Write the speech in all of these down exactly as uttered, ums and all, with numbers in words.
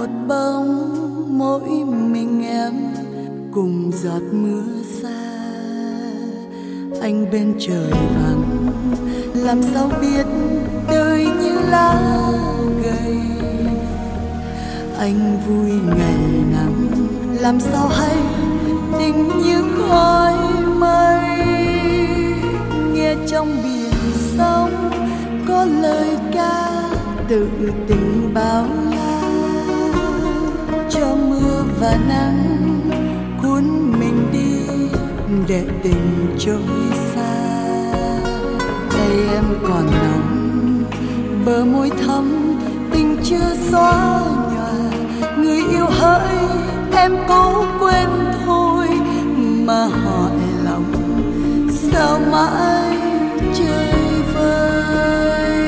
một bóng mỗi mình em cùng giọt mưa xa. Anh bên trời vắng làm sao biết đời như lá gầy. Anh vui ngày nắng làm sao hay tình như khói mây. Nghe trong biển sóng có lời ca tự tình bao la, cho mưa và nắng cuốn mình đi để tình trôi xa. Tay em còn nóng bờ môi thắm tình chưa xóa nhòa. Người yêu hỡi em cố quên thôi mà hỏi lòng sao mãi chơi vơi.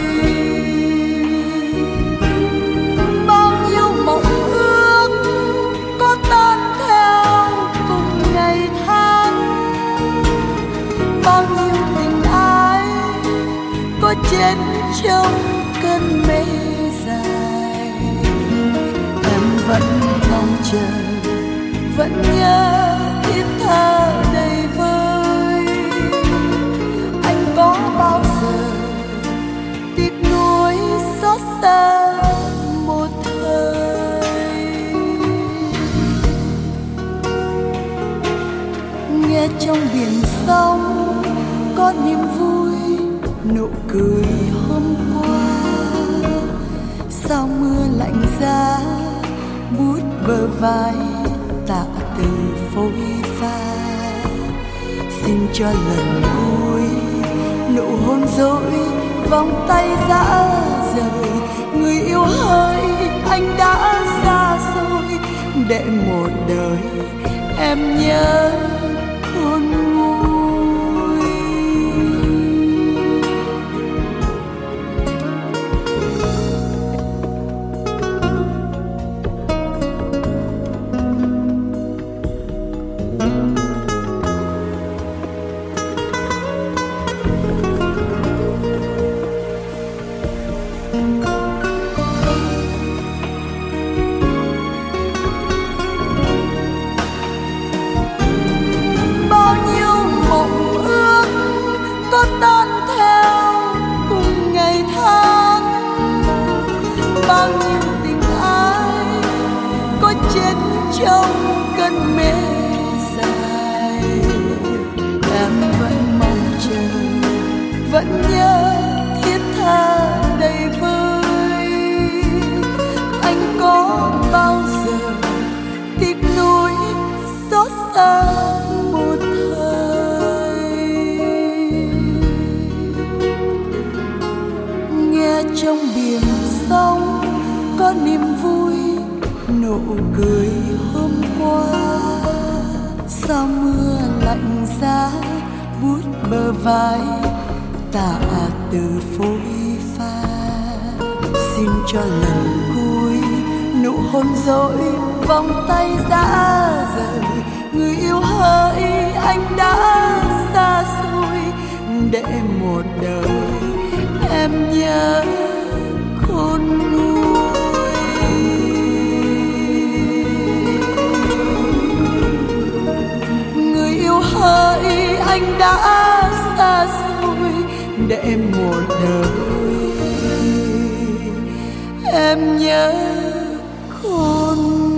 Bao nhiêu mộng ước có tan theo cùng ngày tháng, bao nhiêu tình ái có chết trong cơn mê dài. Em vẫn mong chờ, vẫn nhớ thiết tha đầy vơi. Anh có bao giờ tiếc nuối xót xa một thời. Nghe trong biển sóng có niềm vui nụ cười hôm qua. Sao mưa lạnh giá bút bờ vai tạ từ phôi pha. Xin cho lần cuối nụ hôn dối vòng tay dã rời. Người yêu hỡi anh đã xa xôi để một đời em nhớ khôn nguôi. Trong cơn mê dài em vẫn mong chờ, vẫn nhớ thiết tha đầy vơi. Anh có bao giờ tiếc nuối xót xa một thời. Nghe trong biển sóng có niềm vui nụ cười hôm qua. Sao mưa lạnh giá bút bờ vai tạ từ phôi pha. Xin cho lần cuối nụ hôn dối vòng tay dã rời. Người yêu hỡi anh đã xa xôi để một đời em nhớ khôn nguôi. Hỡi anh đã xa xôi để một đời em nhớ khôn